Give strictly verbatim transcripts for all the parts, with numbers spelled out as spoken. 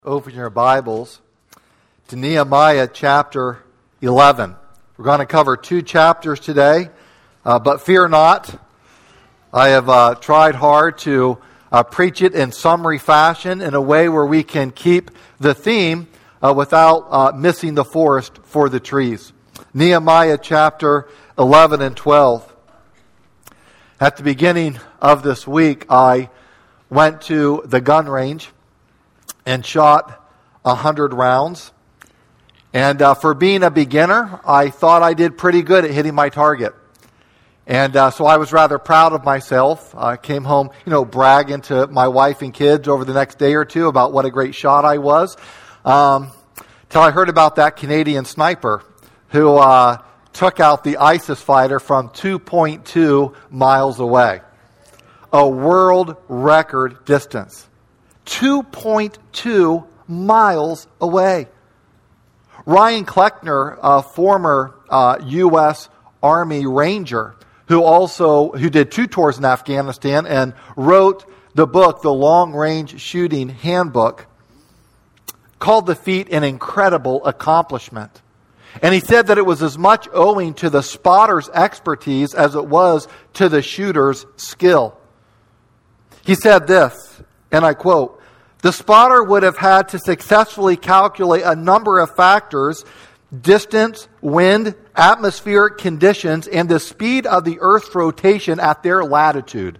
Open your Bibles to Nehemiah chapter eleven. We're going to cover two chapters today, uh, but fear not. I have uh, tried hard to uh, preach it in summary fashion in a way where we can keep the theme uh, without uh, missing the forest for the trees. Nehemiah chapter eleven and twelve. At the beginning of this week, I went to the gun range and shot a hundred rounds. And uh, for being a beginner, I thought I did pretty good at hitting my target. And uh, so I was rather proud of myself. I came home, you know, bragging to my wife and kids over the next day or two about what a great shot I was. Um, till I heard about that Canadian sniper who uh, took out the ISIS fighter from two point two miles away. A world record distance. two point two miles away. Ryan Kleckner, a former uh, U S Army Ranger, who also who did two tours in Afghanistan and wrote the book, The Long Range Shooting Handbook, called the feat an incredible accomplishment. And he said that it was as much owing to the spotter's expertise as it was to the shooter's skill. He said this, and I quote, "The spotter would have had to successfully calculate a number of factors: distance, wind, atmospheric conditions, and the speed of the Earth's rotation at their latitude."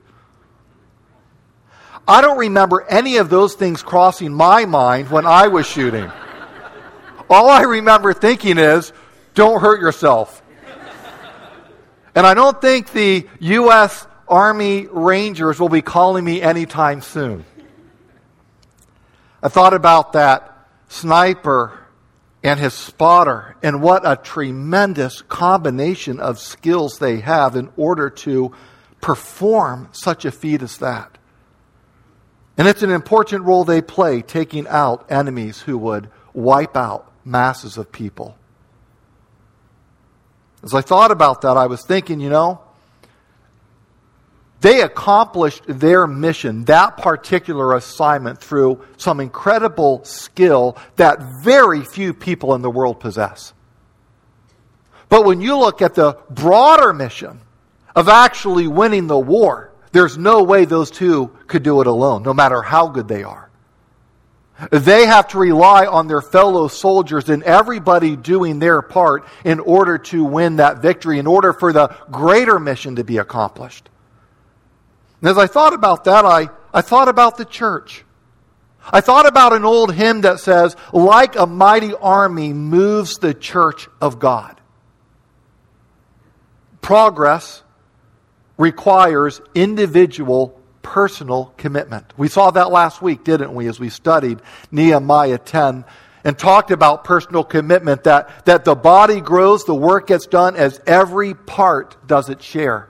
I don't remember any of those things crossing my mind when I was shooting. All I remember thinking is, don't hurt yourself. And I don't think the U S Army Rangers will be calling me anytime soon. I thought about that sniper and his spotter and what a tremendous combination of skills they have in order to perform such a feat as that. And it's an important role they play, taking out enemies who would wipe out masses of people. As I thought about that, I was thinking, you know, they accomplished their mission, that particular assignment, through some incredible skill that very few people in the world possess. But when you look at the broader mission of actually winning the war, there's no way those two could do it alone, no matter how good they are. They have to rely on their fellow soldiers and everybody doing their part in order to win that victory, in order for the greater mission to be accomplished. And as I thought about that, I, I thought about the church. I thought about an old hymn that says, "Like a mighty army moves the church of God." Progress requires individual personal commitment. We saw that last week, didn't we, as we studied Nehemiah ten and talked about personal commitment, that, that the body grows, the work gets done as every part does its share.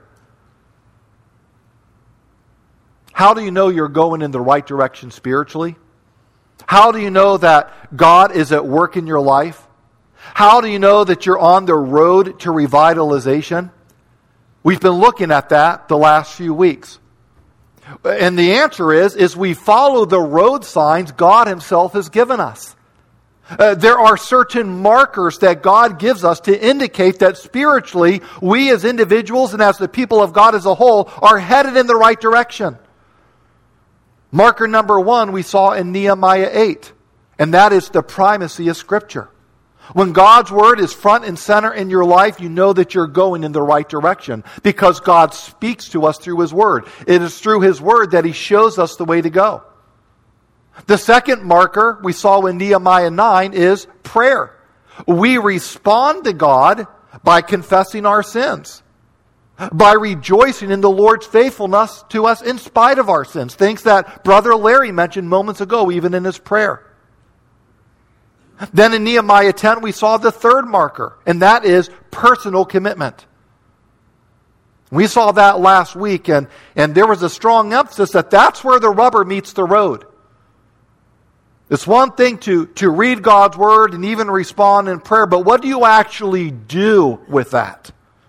How do you know you're going in the right direction spiritually? How do you know that God is at work in your life? How do you know that you're on the road to revitalization? We've been looking at that the last few weeks. And the answer is, is we follow the road signs God Himself has given us. Uh, there are certain markers that God gives us to indicate that spiritually, we as individuals and as the people of God as a whole are headed in the right direction. Marker number one we saw in Nehemiah eight, and that is the primacy of Scripture. When God's Word is front and center in your life, you know that you're going in the right direction because God speaks to us through His Word. It is through His Word that He shows us the way to go. The second marker we saw in Nehemiah nine is prayer. We respond to God by confessing our sins, by rejoicing in the Lord's faithfulness to us in spite of our sins. Things that Brother Larry mentioned moments ago, even in his prayer. Then in Nehemiah ten, we saw the third marker, and that is personal commitment. We saw that last week, and, and there was a strong emphasis that that's where the rubber meets the road. It's one thing to, to read God's Word and even respond in prayer, but what do you actually do with that?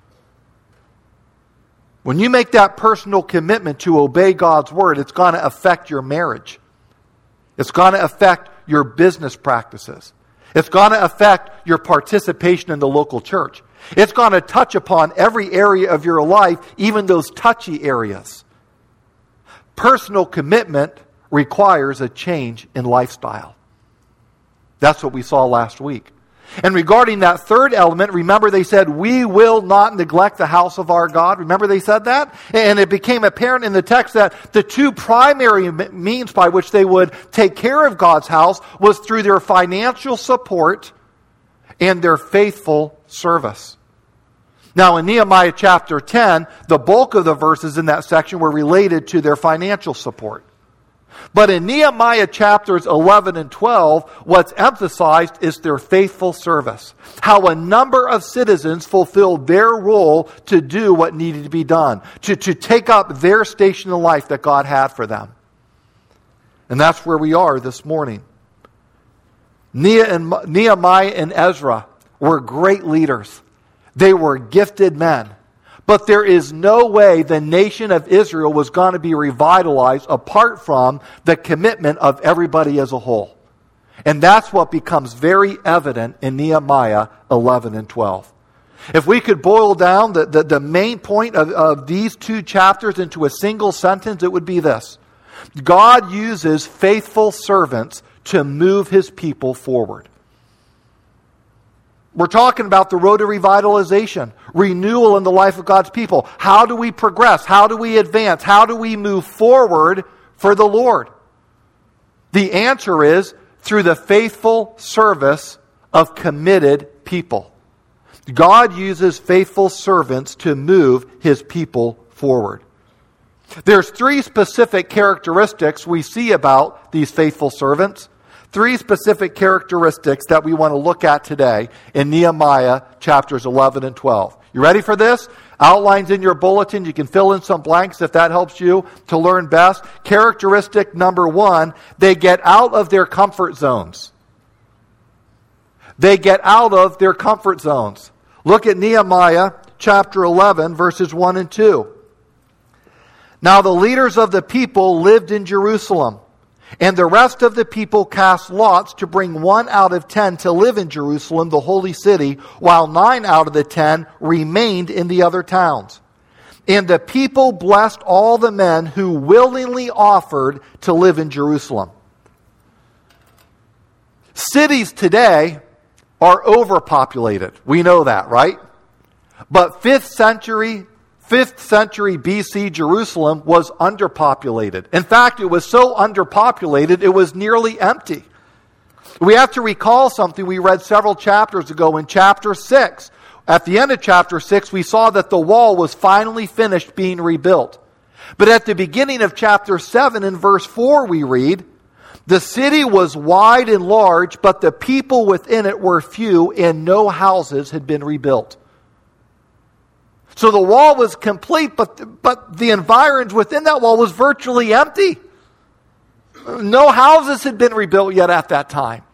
When you make that personal commitment to obey God's Word, it's going to affect your marriage. It's going to affect your business practices. It's going to affect your participation in the local church. It's going to touch upon every area of your life, even those touchy areas. Personal commitment requires a change in lifestyle. That's what we saw last week. And regarding that third element, remember they said, we will not neglect the house of our God. Remember they said that? And it became apparent in the text that the two primary means by which they would take care of God's house was through their financial support and their faithful service. Now in Nehemiah chapter ten, the bulk of the verses in that section were related to their financial support. But in Nehemiah chapters eleven and twelve, what's emphasized is their faithful service. How a number of citizens fulfilled their role to do what needed to be done. To, to take up their station in life that God had for them. And that's where we are this morning. Nehemiah and Ezra were great leaders. They were gifted men. But there is no way the nation of Israel was going to be revitalized apart from the commitment of everybody as a whole. And that's what becomes very evident in Nehemiah eleven and twelve. If we could boil down the, the, the main point of, of these two chapters into a single sentence, it would be this. God uses faithful servants to move his people forward. We're talking about the road to revitalization, renewal in the life of God's people. How do we progress? How do we advance? How do we move forward for the Lord? The answer is through the faithful service of committed people. God uses faithful servants to move his people forward. There's three specific characteristics we see about these faithful servants. Three specific characteristics that we want to look at today in Nehemiah chapters eleven and twelve. You ready for this? Outlines in your bulletin. You can fill in some blanks if that helps you to learn best. Characteristic number one, they get out of their comfort zones. They get out of their comfort zones. Look at Nehemiah chapter eleven, verses one and two. Now the leaders of the people lived in Jerusalem. And the rest of the people cast lots to bring one out of ten to live in Jerusalem, the holy city, while nine out of the ten remained in the other towns. And the people blessed all the men who willingly offered to live in Jerusalem. Cities today are overpopulated. We know that, right? But fifth century fifth century B C Jerusalem was underpopulated. In fact, it was so underpopulated, it was nearly empty. We have to recall something we read several chapters ago in chapter six. At the end of chapter six, we saw that the wall was finally finished being rebuilt. But at the beginning of chapter seven, in verse four, we read, the city was wide and large, but the people within it were few, and no houses had been rebuilt. So the wall was complete, but, but the environs within that wall was virtually empty. No houses had been rebuilt yet at that time.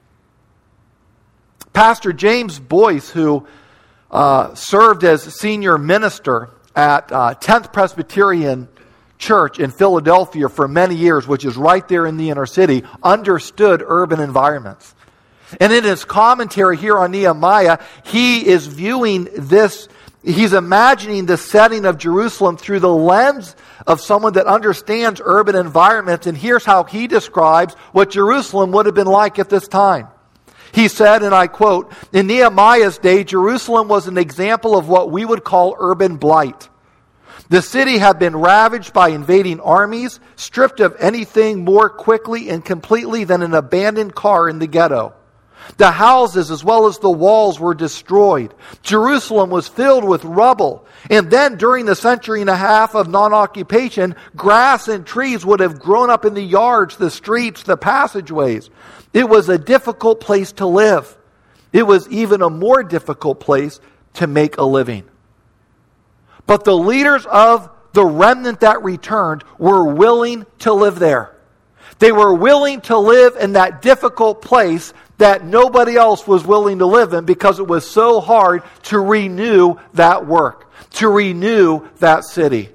Pastor James Boyce, who uh, served as senior minister at uh, tenth Presbyterian Church in Philadelphia for many years, which is right there in the inner city, understood urban environments. And in his commentary here on Nehemiah, he is viewing this, he's imagining the setting of Jerusalem through the lens of someone that understands urban environments. And here's how he describes what Jerusalem would have been like at this time. He said, and I quote, in Nehemiah's day, Jerusalem was an example of what we would call urban blight. The city had been ravaged by invading armies, stripped of anything more quickly and completely than an abandoned car in the ghetto. The houses as well as the walls were destroyed. Jerusalem was filled with rubble. And then during the century and a half of non-occupation, grass and trees would have grown up in the yards, the streets, the passageways. It was a difficult place to live. It was even a more difficult place to make a living. But the leaders of the remnant that returned were willing to live there. They were willing to live in that difficult place that nobody else was willing to live in because it was so hard to renew that work, to renew that city.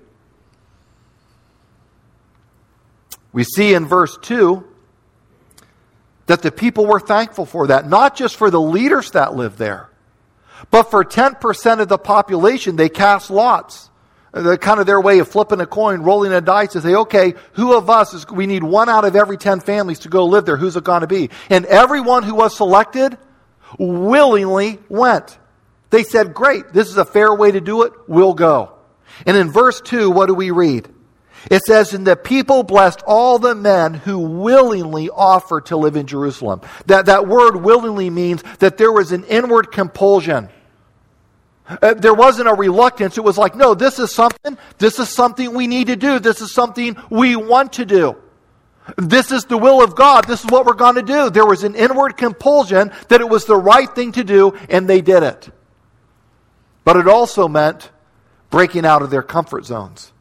We see in verse two that the people were thankful for that. Not just for the leaders that lived there, but for ten percent of the population, they cast lots. The kind of their way of flipping a coin, rolling a dice to say, okay, who of us is, we need one out of every ten families to go live there. Who's it going to be? And everyone who was selected willingly went. They said, great, this is a fair way to do it. We'll go. And in verse two, what do we read? It says, and the people blessed all the men who willingly offered to live in Jerusalem. That, that word willingly means that there was an inward compulsion. Uh, there wasn't a reluctance. It was like, no, this is something, this is something we need to do. This is something we want to do. This is the will of God. This is what we're going to do. There was an inward compulsion that it was the right thing to do, and they did it. But it also meant breaking out of their comfort zones.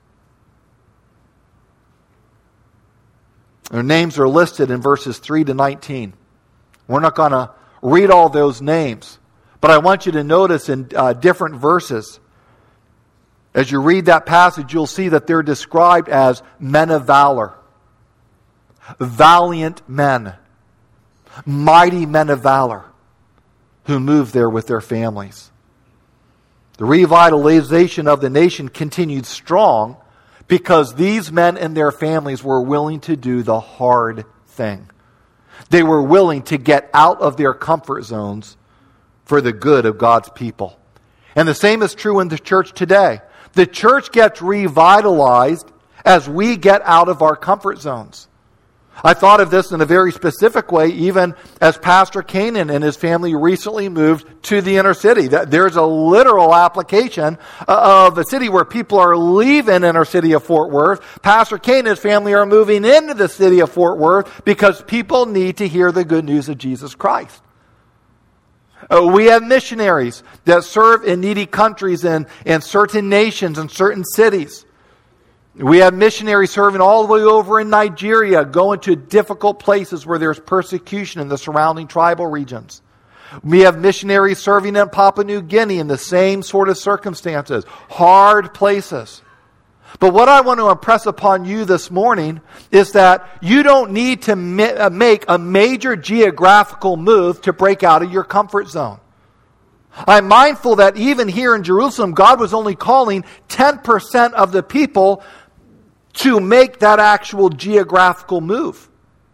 Their names are listed in verses three to nineteen. We're not going to read all those names. But I want you to notice in uh, different verses, as you read that passage, you'll see that they're described as men of valor, valiant men, mighty men of valor who moved there with their families. The revitalization of the nation continued strong because these men and their families were willing to do the hard thing. They were willing to get out of their comfort zones for the good of God's people. And the same is true in the church today. The church gets revitalized as we get out of our comfort zones. I thought of this in a very specific way, even as Pastor Canaan and his family recently moved to the inner city. There's a literal application of a city where people are leaving inner city of Fort Worth. Pastor Canaan and his family are moving into the city of Fort Worth because people need to hear the good news of Jesus Christ. Uh, we have missionaries that serve in needy countries and, and certain nations and certain cities. We have missionaries serving all the way over in Nigeria, going to difficult places where there's persecution in the surrounding tribal regions. We have missionaries serving in Papua New Guinea in the same sort of circumstances, hard places. But what I want to impress upon you this morning is that you don't need to ma- make a major geographical move to break out of your comfort zone. I'm mindful that even here in Jerusalem, God was only calling ten percent of the people to make that actual geographical move.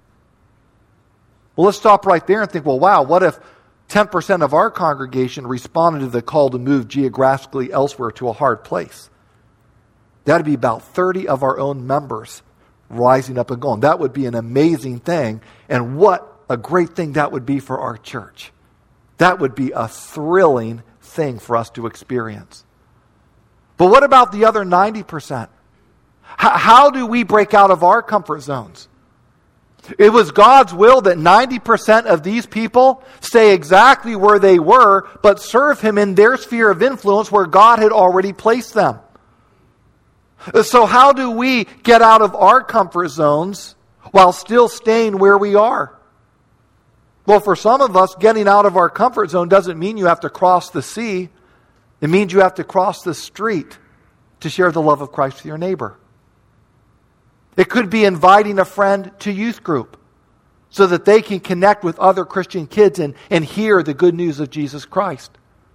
Well, let's stop right there and think, well, wow, what if ten percent of our congregation responded to the call to move geographically elsewhere to a hard place? That'd be about thirty of our own members rising up and going. That would be an amazing thing. And what a great thing that would be for our church. That would be a thrilling thing for us to experience. But what about the other ninety percent? H- how do we break out of our comfort zones? It was God's will that ninety percent of these people stay exactly where they were, but serve Him in their sphere of influence where God had already placed them. So how do we get out of our comfort zones while still staying where we are? Well, for some of us, getting out of our comfort zone doesn't mean you have to cross the sea. It means you have to cross the street to share the love of Christ with your neighbor. It could be inviting a friend to youth group so that they can connect with other Christian kids and, and hear the good news of Jesus Christ.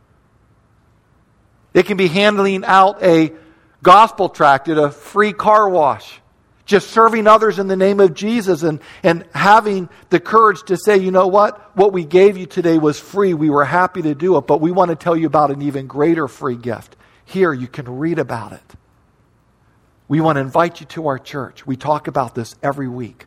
It can be handing out a gospel tract at a free car wash. Just serving others in the name of Jesus and, and having the courage to say, you know what? What we gave you today was free. We were happy to do it, but we want to tell you about an even greater free gift. Here, you can read about it. We want to invite you to our church. We talk about this every week.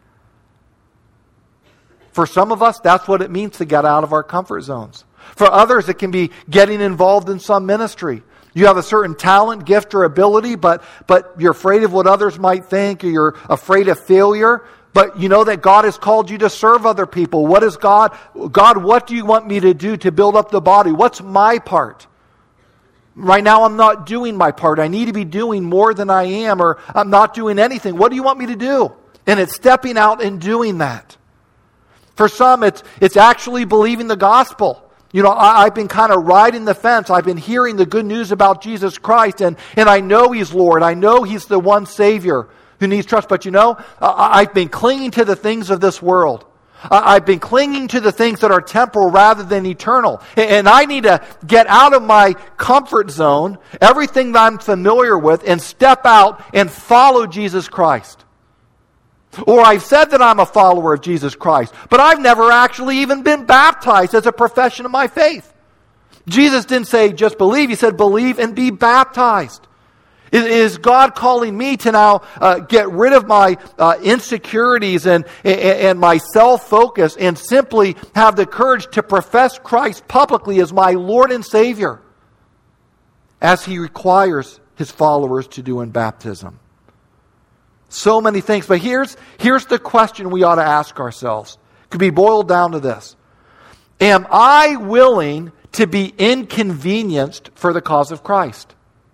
For some of us, that's what it means to get out of our comfort zones. For others, it can be getting involved in some ministry. You have a certain talent, gift, or ability, but, but you're afraid of what others might think, or you're afraid of failure. But you know that God has called you to serve other people. What is God? God, what do you want me to do to build up the body? What's my part? Right now I'm not doing my part. I need to be doing more than I am, or I'm not doing anything. What do you want me to do? And it's stepping out and doing that. For some, it's, it's actually believing the gospel. You know, I, I've been kind of riding the fence. I've been hearing the good news about Jesus Christ, and, and I know He's Lord. I know He's the one Savior who needs trust. But you know, I, I've been clinging to the things of this world. I've been clinging to the things that are temporal rather than eternal. And I need to get out of my comfort zone, everything that I'm familiar with, and step out and follow Jesus Christ. Or I've said that I'm a follower of Jesus Christ, but I've never actually even been baptized as a profession of my faith. Jesus didn't say just believe. He said believe and be baptized. Is God calling me to now uh, get rid of my uh, insecurities and, and, and my self-focus and simply have the courage to profess Christ publicly as my Lord and Savior, as He requires His followers to do in baptism? So many things. But here's, here's the question we ought to ask ourselves. It could be boiled down to this. Am I willing to be inconvenienced for the cause of Christ?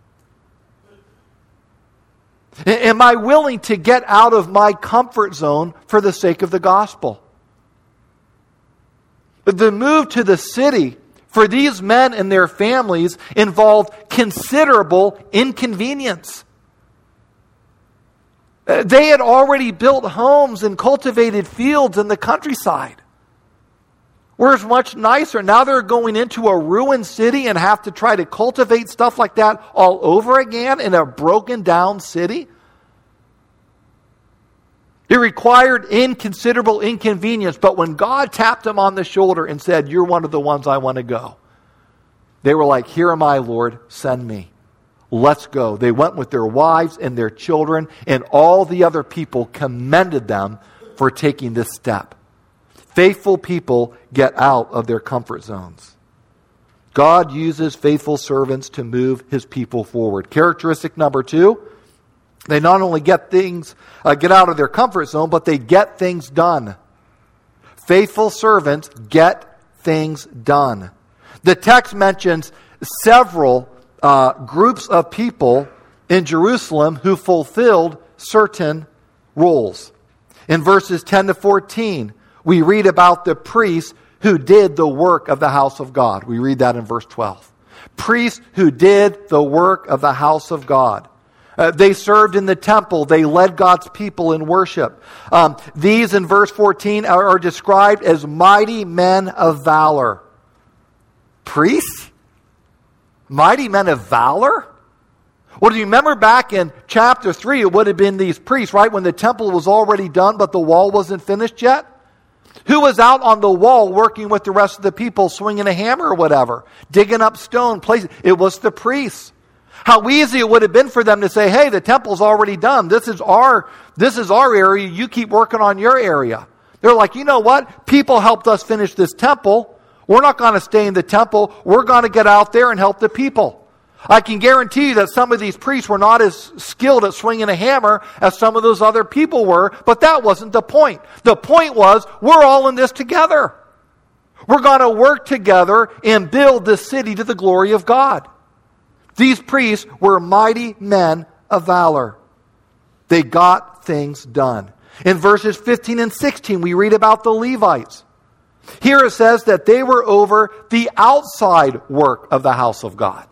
Am I willing to get out of my comfort zone for the sake of the gospel? The move to the city for these men and their families involved considerable inconvenience. They had already built homes and cultivated fields in the countryside, where it's much nicer. Now they're going into a ruined city and have to try to cultivate stuff like that all over again in a broken down city. It required inconsiderable inconvenience, but when God tapped them on the shoulder and said, "You're one of the ones I want to go," they were like, "Here am I, Lord, send me. Let's go." They went with their wives and their children, and all the other people commended them for taking this step. Faithful people get out of their comfort zones. God uses faithful servants to move His people forward. Characteristic number two, they not only get things, uh, get out of their comfort zone, but they get things done. Faithful servants get things done. The text mentions several uh, groups of people in Jerusalem who fulfilled certain roles. In verses ten to fourteen, we read about the priests who did the work of the house of God. We read that in verse twelve. Priests who did the work of the house of God. Uh, they served in the temple. They led God's people in worship. Um, these, in verse fourteen, are, are described as mighty men of valor. Priests? Mighty men of valor? Well, do you remember back in chapter three, it would have been these priests, right? When the temple was already done, but the wall wasn't finished yet? Who was out on the wall working with the rest of the people, swinging a hammer or whatever, digging up stone, places? It was the priests. How easy it would have been for them to say, "Hey, the temple's already done. This is our, this is our area. You keep working on your area." They're like, "You know what? People helped us finish this temple. We're not going to stay in the temple. We're going to get out there and help the people." I can guarantee you that some of these priests were not as skilled at swinging a hammer as some of those other people were, but that wasn't the point. The point was, we're all in this together. We're going to work together and build this city to the glory of God. These priests were mighty men of valor. They got things done. In verses fifteen and sixteen, we read about the Levites. Here it says that they were over the outside work of the house of God.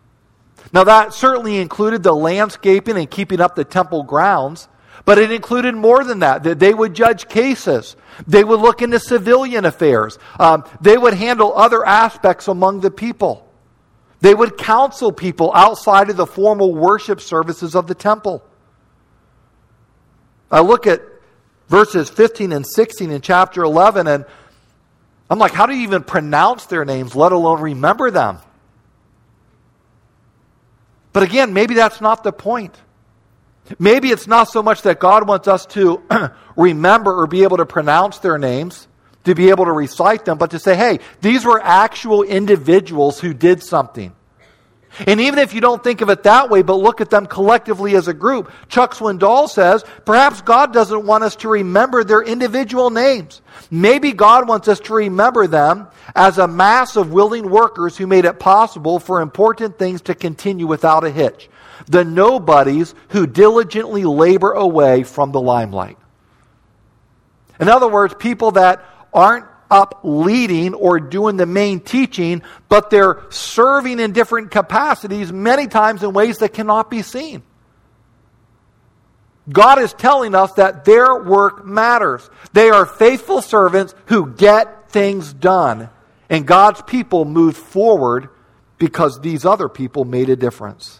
Now that certainly included the landscaping and keeping up the temple grounds, but it included more than that. That they would judge cases. They would look into civilian affairs. Um, they would handle other aspects among the people. They would counsel people outside of the formal worship services of the temple. I look at verses fifteen and sixteen in chapter eleven, and I'm like, how do you even pronounce their names, let alone remember them? But again, maybe that's not the point. Maybe it's not so much that God wants us to remember or be able to pronounce their names, to be able to recite them, but to say, hey, these were actual individuals who did something. And even if you don't think of it that way, but look at them collectively as a group, Chuck Swindoll says, perhaps God doesn't want us to remember their individual names. Maybe God wants us to remember them as a mass of willing workers who made it possible for important things to continue without a hitch. The nobodies who diligently labor away from the limelight. In other words, people that aren't up leading or doing the main teaching, but they're serving in different capacities, many times in ways that cannot be seen. God is telling us that their work matters. They are faithful servants who get things done. And God's people moved forward because these other people made a difference.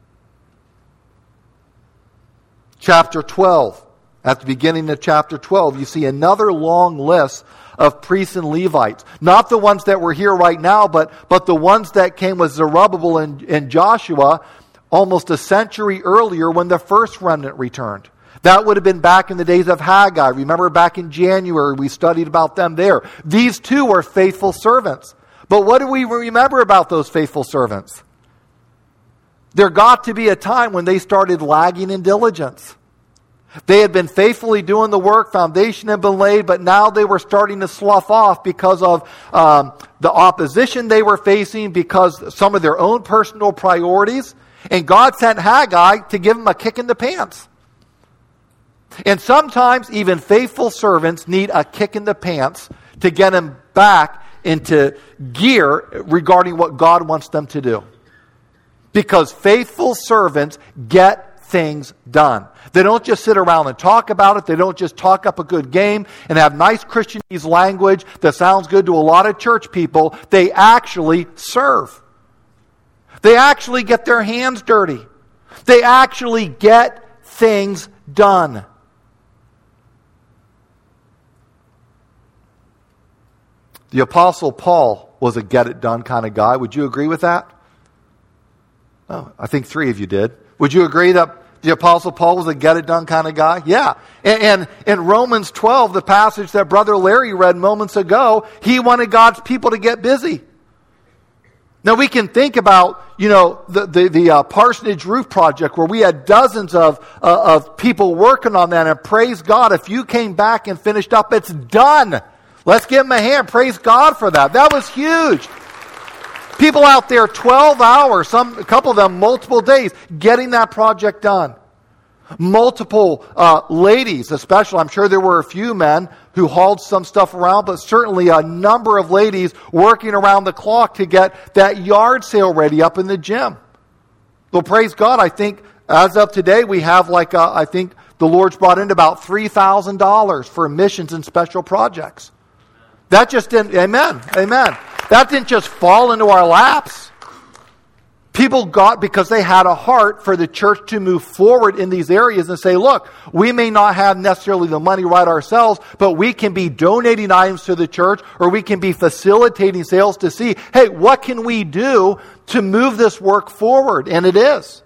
Chapter twelve. At the beginning of chapter twelve, you see another long list of priests and Levites. Not the ones that were here right now, but, but the ones that came with Zerubbabel and, and Joshua almost a century earlier when the first remnant returned. That would have been back in the days of Haggai. Remember back in January, we studied about them there. These two were faithful servants. But what do we remember about those faithful servants? There got to be a time when they started lagging in diligence. They had been faithfully doing the work, foundation had been laid, but now they were starting to slough off because of um, the opposition they were facing, because some of their own personal priorities. And God sent Haggai to give them a kick in the pants. And sometimes even faithful servants need a kick in the pants to get them back into gear regarding what God wants them to do. Because faithful servants get things done. They don't just sit around and talk about it. They don't just talk up a good game and have nice Christianese language that sounds good to a lot of church people. They actually serve. They actually get their hands dirty. They actually get things done. The Apostle Paul was a get-it-done kind of guy. Would you agree with that? Oh, I think three of you did. Would you agree that the Apostle Paul was a get-it-done kind of guy? Yeah. And, and in Romans twelve, the passage that Brother Larry read moments ago, he wanted God's people to get busy. Now we can think about, you know, the the, the uh, parsonage roof project where we had dozens of uh, of people working on that, and praise God, if you came back and finished up, it's done. Let's give them a hand. Praise God for that. That was huge. People out there, twelve hours, some a couple of them multiple days, getting that project done. Multiple uh, ladies, especially, I'm sure there were a few men who hauled some stuff around, but certainly a number of ladies working around the clock to get that yard sale ready up in the gym. Well, praise God, I think as of today, we have like, a, I think the Lord's brought in about three thousand dollars for missions and special projects. That just didn't, amen, amen. That didn't just fall into our laps. People got, because they had a heart for the church to move forward in these areas and say, look, we may not have necessarily the money right ourselves, but we can be donating items to the church, or we can be facilitating sales to see, hey, what can we do to move this work forward? And it is.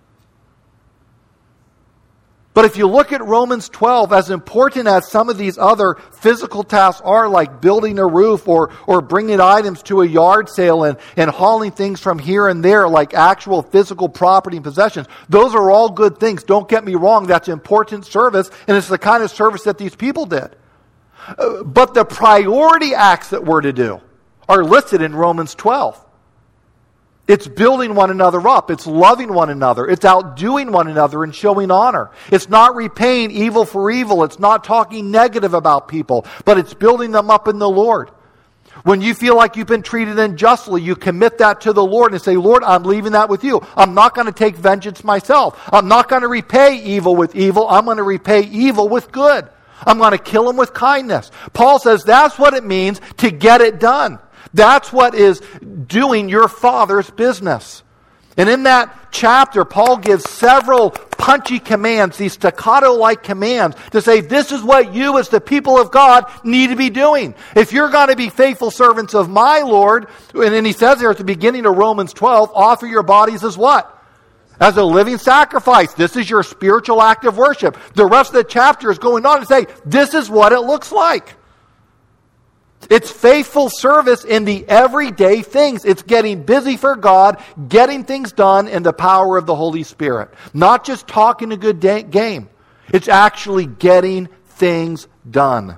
But if you look at Romans twelve, as important as some of these other physical tasks are, like building a roof or or bringing items to a yard sale and, and hauling things from here and there, like actual physical property and possessions, those are all good things. Don't get me wrong, that's important service, and it's the kind of service that these people did. Uh, but the priority acts that we're to do are listed in Romans twelve. It's building one another up. It's loving one another. It's outdoing one another and showing honor. It's not repaying evil for evil. It's not talking negative about people, but it's building them up in the Lord. When you feel like you've been treated unjustly, you commit that to the Lord and say, Lord, I'm leaving that with you. I'm not going to take vengeance myself. I'm not going to repay evil with evil. I'm going to repay evil with good. I'm going to kill them with kindness. Paul says that's what it means to get it done. That's what is doing your Father's business. And in that chapter, Paul gives several punchy commands, these staccato-like commands, to say this is what you as the people of God need to be doing. If you're going to be faithful servants of my Lord, and then he says there at the beginning of Romans twelve, offer your bodies as what? As a living sacrifice. This is your spiritual act of worship. The rest of the chapter is going on to say this is what it looks like. It's faithful service in the everyday things. It's getting busy for God, getting things done in the power of the Holy Spirit. Not just talking a good da- game. It's actually getting things done.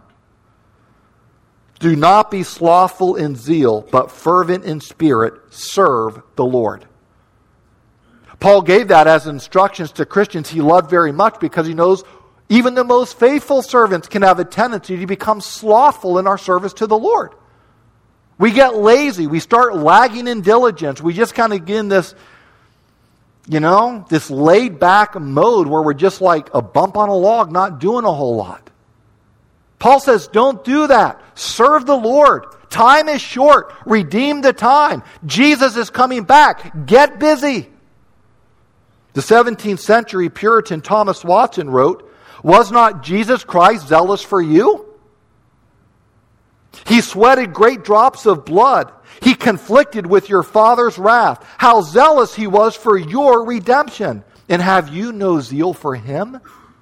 Do not be slothful in zeal, but fervent in spirit. Serve the Lord. Paul gave that as instructions to Christians he loved very much, because he knows even the most faithful servants can have a tendency to become slothful in our service to the Lord. We get lazy. We start lagging in diligence. We just kind of get in this, You know, this laid back mode where we're just like a bump on a log, not doing a whole lot. Paul says, don't do that. Serve the Lord. Time is short. Redeem the time. Jesus is coming back. Get busy. The seventeenth century Puritan Thomas Watson wrote, was not Jesus Christ zealous for you? He sweated great drops of blood. He conflicted with your father's wrath. How zealous he was for your redemption. And have you no zeal for him?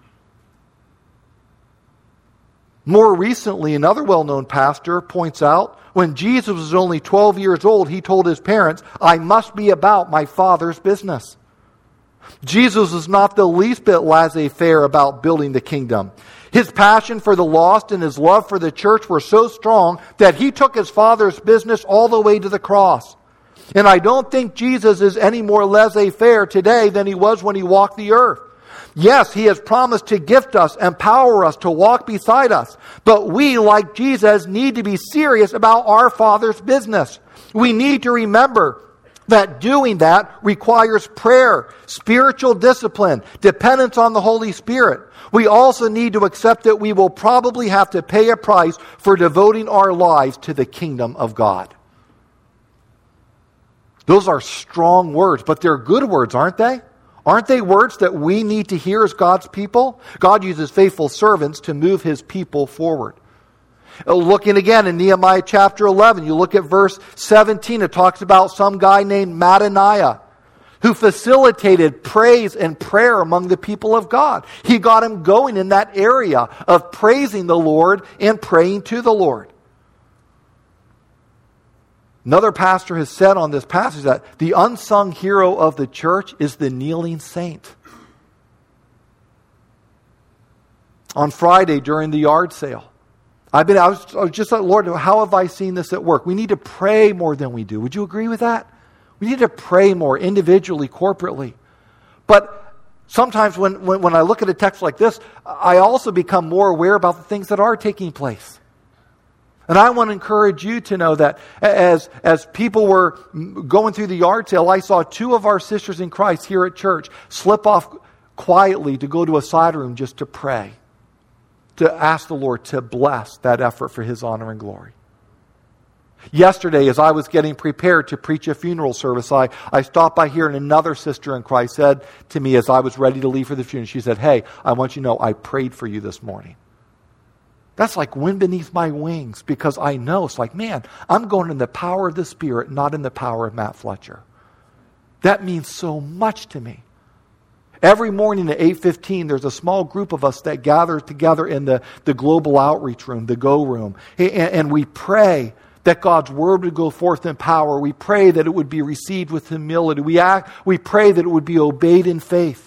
More recently, another well-known pastor points out, when Jesus was only twelve years old, he told his parents, I must be about my Father's business. Jesus was not the least bit laissez-faire about building the kingdom. His passion for the lost and his love for the church were so strong that he took his Father's business all the way to the cross. And I don't think Jesus is any more laissez-faire today than he was when he walked the earth. Yes, he has promised to gift us, empower us, to walk beside us. But we, like Jesus, need to be serious about our Father's business. We need to remember that doing that requires prayer, spiritual discipline, dependence on the Holy Spirit. We also need to accept that we will probably have to pay a price for devoting our lives to the kingdom of God. Those are strong words, but they're good words, aren't they? Aren't they words that we need to hear as God's people? God uses faithful servants to move his people forward. Looking again in Nehemiah chapter eleven, you look at verse seventeen, it talks about some guy named Mattaniah who facilitated praise and prayer among the people of God. He got him going in that area of praising the Lord and praying to the Lord. Another pastor has said on this passage that the unsung hero of the church is the kneeling saint. On Friday during the yard sale, I've been, I was, I was just like, Lord, how have I seen this at work? We need to pray more than we do. Would you agree with that? We need to pray more individually, corporately. But sometimes when, when, when I look at a text like this, I also become more aware about the things that are taking place. And I want to encourage you to know that as, as people were going through the yard sale, I saw two of our sisters in Christ here at church slip off quietly to go to a side room just to pray, to ask the Lord to bless that effort for his honor and glory. Yesterday, as I was getting prepared to preach a funeral service, I, I stopped by here and another sister in Christ said to me as I was ready to leave for the funeral, she said, hey, I want you to know I prayed for you this morning. That's like wind beneath my wings because I know, it's like, man, I'm going in the power of the Spirit, not in the power of Matt Fletcher. That means so much to me. Every morning at eight fifteen, there's a small group of us that gather together in the, the global outreach room, the Go Room, and, and we pray that God's word would go forth in power. We pray that it would be received with humility. We act, we pray that it would be obeyed in faith.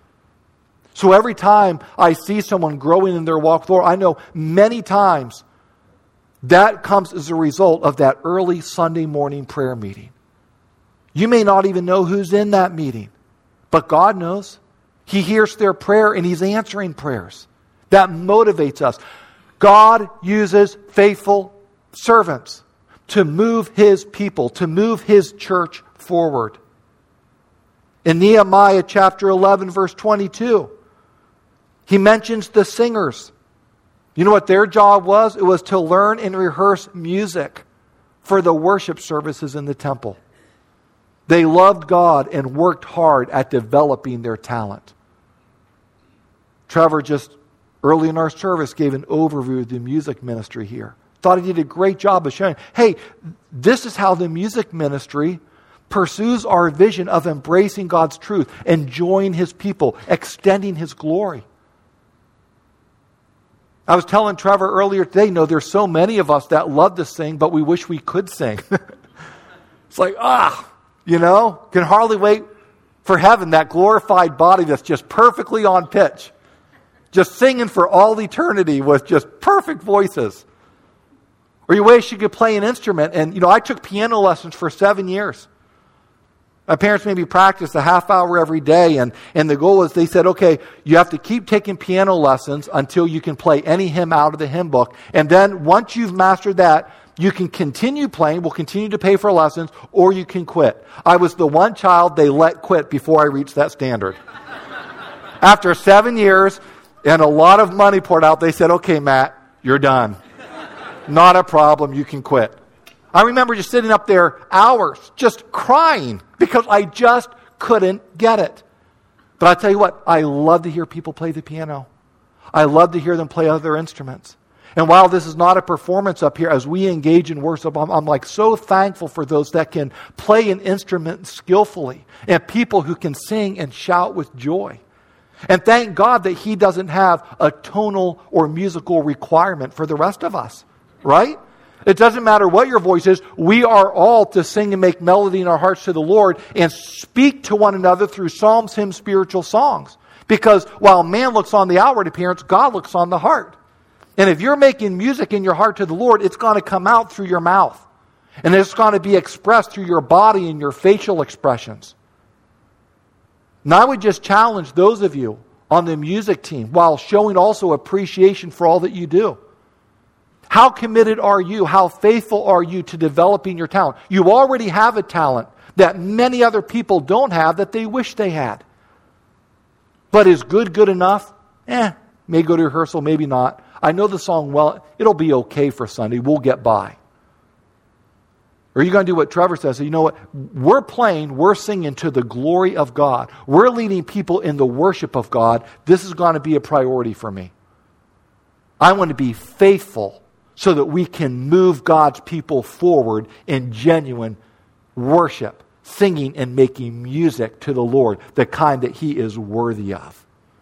So every time I see someone growing in their walk with the Lord, I know many times that comes as a result of that early Sunday morning prayer meeting. You may not even know who's in that meeting, but God knows. He hears their prayer and he's answering prayers. That motivates us. God uses faithful servants to move his people, to move his church forward. In Nehemiah chapter eleven, verse twenty-two, he mentions the singers. You know what their job was? It was to learn and rehearse music for the worship services in the temple. They loved God and worked hard at developing their talent. Trevor just early in our service gave an overview of the music ministry here. Thought he did a great job of showing, hey, this is how the music ministry pursues our vision of embracing God's truth, enjoying his people, extending his glory. I was telling Trevor earlier today, you know, there's so many of us that love to sing, but we wish we could sing. It's like, ah, you know, can hardly wait for heaven, that glorified body that's just perfectly on pitch. Just singing for all eternity with just perfect voices. Or you wish you could play an instrument. And, you know, I took piano lessons for seven years. My parents made me practice a half hour every day, and, and the goal was they said, okay, you have to keep taking piano lessons until you can play any hymn out of the hymn book. And then once you've mastered that, you can continue playing, we'll continue to pay for lessons, or you can quit. I was the one child they let quit before I reached that standard. After seven years and a lot of money poured out, they said, okay, Matt, you're done. Not a problem, you can quit. I remember just sitting up there hours, just crying, because I just couldn't get it. But I tell you what, I love to hear people play the piano. I love to hear them play other instruments. And while this is not a performance up here, as we engage in worship, I'm, I'm like so thankful for those that can play an instrument skillfully and people who can sing and shout with joy. And thank God that He doesn't have a tonal or musical requirement for the rest of us, right? It doesn't matter what your voice is. We are all to sing and make melody in our hearts to the Lord and speak to one another through psalms, hymns, spiritual songs. Because while man looks on the outward appearance, God looks on the heart. And if you're making music in your heart to the Lord, it's going to come out through your mouth. And it's going to be expressed through your body and your facial expressions. And I would just challenge those of you on the music team while showing also appreciation for all that you do. How committed are you? How faithful are you to developing your talent? You already have a talent that many other people don't have that they wish they had. But is good good enough? Eh, may go to rehearsal, maybe not. I know the song well. It'll be okay for Sunday. We'll get by. Or are you going to do what Trevor says? You know what? We're playing, we're singing to the glory of God. We're leading people in the worship of God. This is going to be a priority for me. I want to be faithful so that we can move God's people forward in genuine worship, singing and making music to the Lord, the kind that He is worthy of.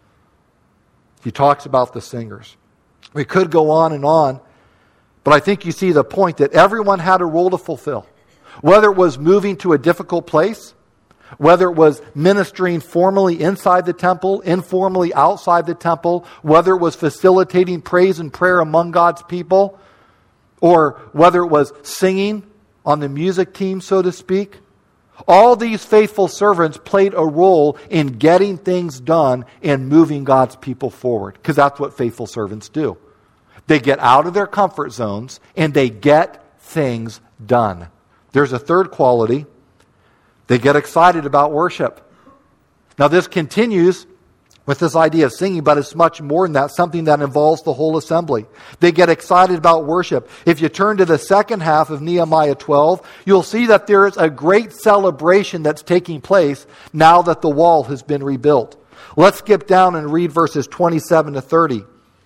He talks about the singers. We could go on and on, but I think you see the point that everyone had a role to fulfill. Whether it was moving to a difficult place, whether it was ministering formally inside the temple, informally outside the temple, whether it was facilitating praise and prayer among God's people, or whether it was singing on the music team, so to speak, all these faithful servants played a role in getting things done and moving God's people forward, because that's what faithful servants do. They get out of their comfort zones and they get things done. There's a third quality. They get excited about worship. Now this continues with this idea of singing, but it's much more than that, something that involves the whole assembly. They get excited about worship. If you turn to the second half of Nehemiah twelve, you'll see that there is a great celebration that's taking place now that the wall has been rebuilt. Let's skip down and read verses twenty-seven to thirty.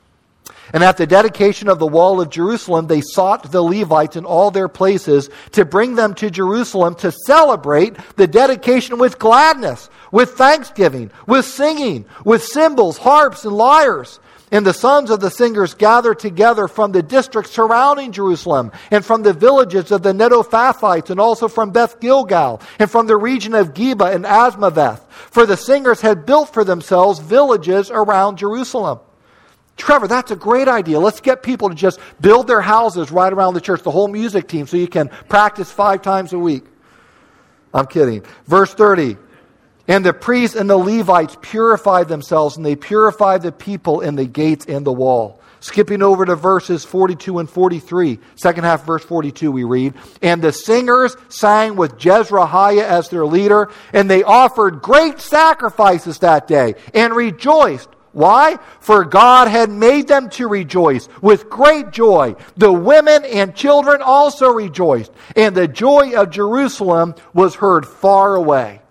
And at the dedication of the wall of Jerusalem, they sought the Levites in all their places to bring them to Jerusalem to celebrate the dedication with gladness, with thanksgiving, with singing, with cymbals, harps, and lyres. And the sons of the singers gathered together from the districts surrounding Jerusalem, and from the villages of the Netophathites, and also from Beth Gilgal, and from the region of Geba and Asmaveth. For the singers had built for themselves villages around Jerusalem. Trevor, that's a great idea. Let's get people to just build their houses right around the church, the whole music team, so you can practice five times a week. I'm kidding. Verse thirty. And the priests and the Levites purified themselves, and they purified the people in the gates and the wall. Skipping over to verses forty-two and forty-three. Second half, verse forty-two, we read, And the singers sang with Jezrahiah as their leader, and they offered great sacrifices that day, and rejoiced. Why? For God had made them to rejoice with great joy. The women and children also rejoiced, and the joy of Jerusalem was heard far away.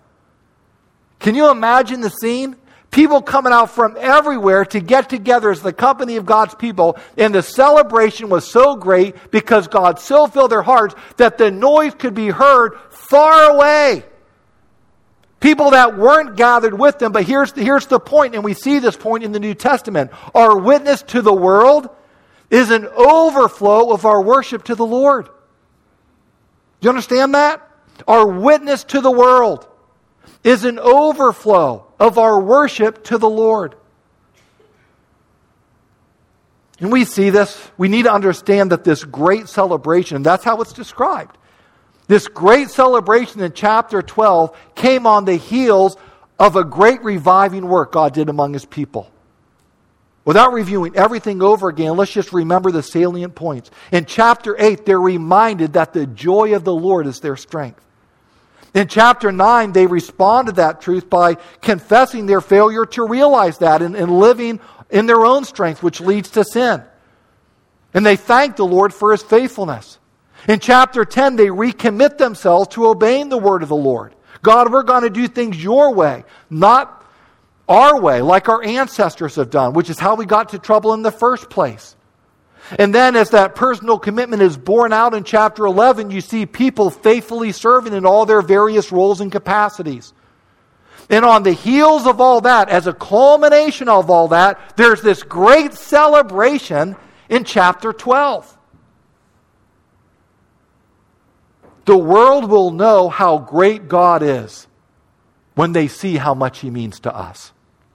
Can you imagine the scene? People coming out from everywhere to get together as the company of God's people, and the celebration was so great because God so filled their hearts that the noise could be heard far away. People that weren't gathered with them, but here's the, here's the point, and we see this point in the New Testament. Our witness to the world is an overflow of our worship to the Lord. Do you understand that? Our witness to the world is an overflow of our worship to the Lord. And we see this. We need to understand that this great celebration, and that's how it's described. This great celebration in chapter twelve came on the heels of a great reviving work God did among His people. Without reviewing everything over again, let's just remember the salient points. In chapter eight, they're reminded that the joy of the Lord is their strength. In chapter nine, they respond to that truth by confessing their failure to realize that and, and living in their own strength, which leads to sin. And they thank the Lord for His faithfulness. In chapter ten, they recommit themselves to obeying the word of the Lord. God, we're going to do things your way, not our way, like our ancestors have done, which is how we got to trouble in the first place. And then as that personal commitment is borne out in chapter eleven, you see people faithfully serving in all their various roles and capacities. And on the heels of all that, as a culmination of all that, there's this great celebration in chapter twelve. The world will know how great God is when they see how much He means to us.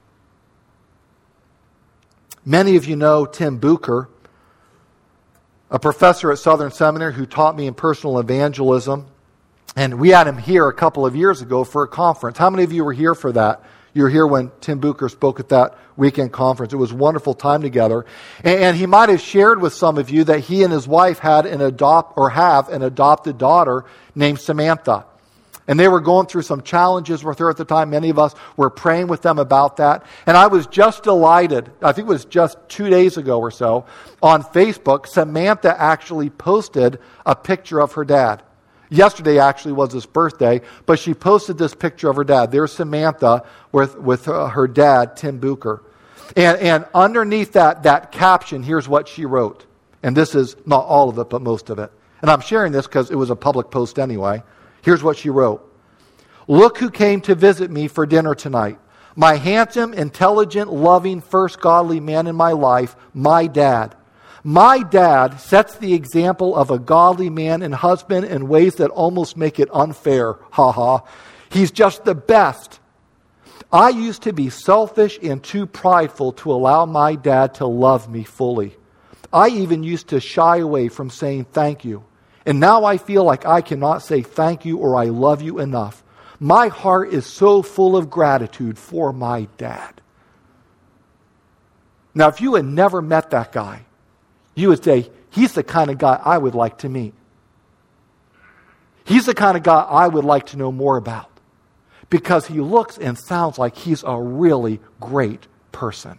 Many of you know Tim Bucher, a professor at Southern Seminary who taught me in personal evangelism. And we had him here a couple of years ago for a conference. How many of you were here for that? You were here when Tim Bucher spoke at that weekend conference. It was a wonderful time together. And, and he might have shared with some of you that he and his wife had an adopt or have an adopted daughter named Samantha. And they were going through some challenges with her at the time. Many of us were praying with them about that. And I was just delighted, I think it was just two days ago or so, on Facebook, Samantha actually posted a picture of her dad. Yesterday actually was his birthday, but she posted this picture of her dad. There's Samantha with, with uh, her dad, Tim Bucher. And, and underneath that, that caption, here's what she wrote. And this is not all of it, but most of it. And I'm sharing this because it was a public post anyway. Here's what she wrote. Look who came to visit me for dinner tonight. My handsome, intelligent, loving, first godly man in my life, my dad. My dad sets the example of a godly man and husband in ways that almost make it unfair. Ha ha. He's just the best. I used to be selfish and too prideful to allow my dad to love me fully. I even used to shy away from saying thank you. And now I feel like I cannot say thank you or I love you enough. My heart is so full of gratitude for my dad. Now, if you had never met that guy, you would say, he's the kind of guy I would like to meet. He's the kind of guy I would like to know more about. Because he looks and sounds like he's a really great person.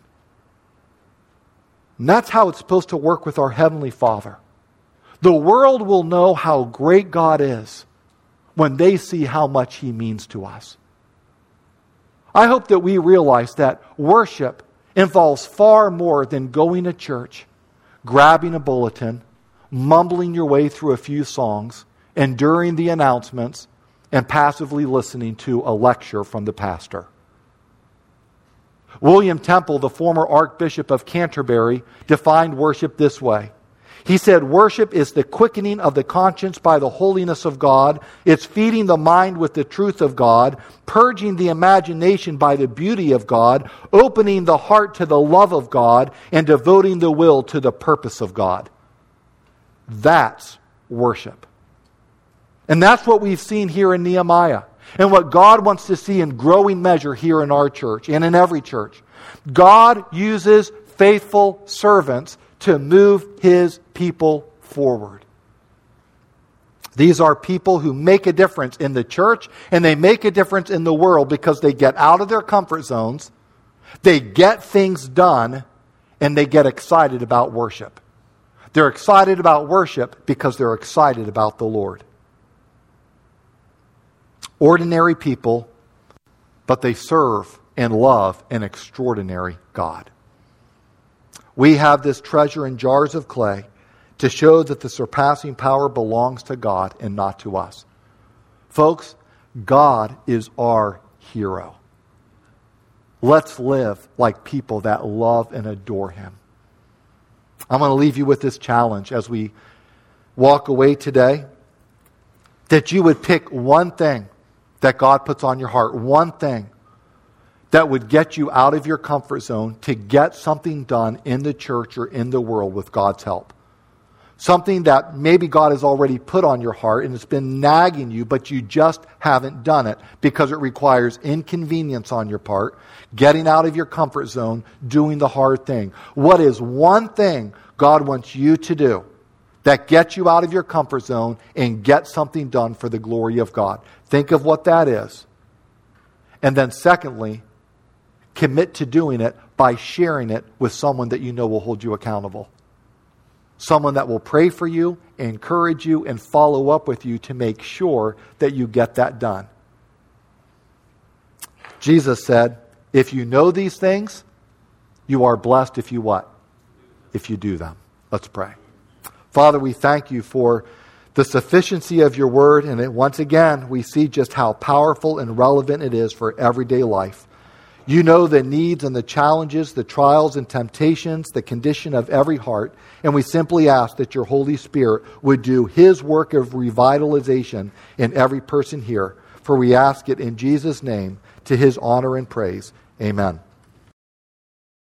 And that's how it's supposed to work with our Heavenly Father. The world will know how great God is when they see how much He means to us. I hope that we realize that worship involves far more than going to church, grabbing a bulletin, mumbling your way through a few songs, enduring the announcements, and passively listening to a lecture from the pastor. William Temple, the former Archbishop of Canterbury, defined worship this way. He said, worship is the quickening of the conscience by the holiness of God. It's feeding the mind with the truth of God, purging the imagination by the beauty of God, opening the heart to the love of God, and devoting the will to the purpose of God. That's worship. And that's what we've seen here in Nehemiah. And what God wants to see in growing measure here in our church and in every church. God uses faithful servants to move His people forward. These are people who make a difference in the church and they make a difference in the world because they get out of their comfort zones, they get things done, and they get excited about worship. They're excited about worship because they're excited about the Lord. Ordinary people, but they serve and love an extraordinary God. We have this treasure in jars of clay to show that the surpassing power belongs to God and not to us. Folks, God is our hero. Let's live like people that love and adore Him. I'm going to leave you with this challenge as we walk away today, that you would pick one thing that God puts on your heart, one thing that would get you out of your comfort zone to get something done in the church or in the world with God's help. Something that maybe God has already put on your heart and it's been nagging you, but you just haven't done it because it requires inconvenience on your part, getting out of your comfort zone, doing the hard thing. What is one thing God wants you to do that gets you out of your comfort zone and get something done for the glory of God? Think of what that is. And then secondly, commit to doing it by sharing it with someone that you know will hold you accountable. Someone that will pray for you, encourage you, and follow up with you to make sure that you get that done. Jesus said, if you know these things, you are blessed if you what? If you do them. Let's pray. Father, we thank you for the sufficiency of your word, and once again, we see just how powerful and relevant it is for everyday life. You know the needs and the challenges, the trials and temptations, the condition of every heart. And we simply ask that your Holy Spirit would do his work of revitalization in every person here. For we ask it in Jesus' name, to his honor and praise. Amen.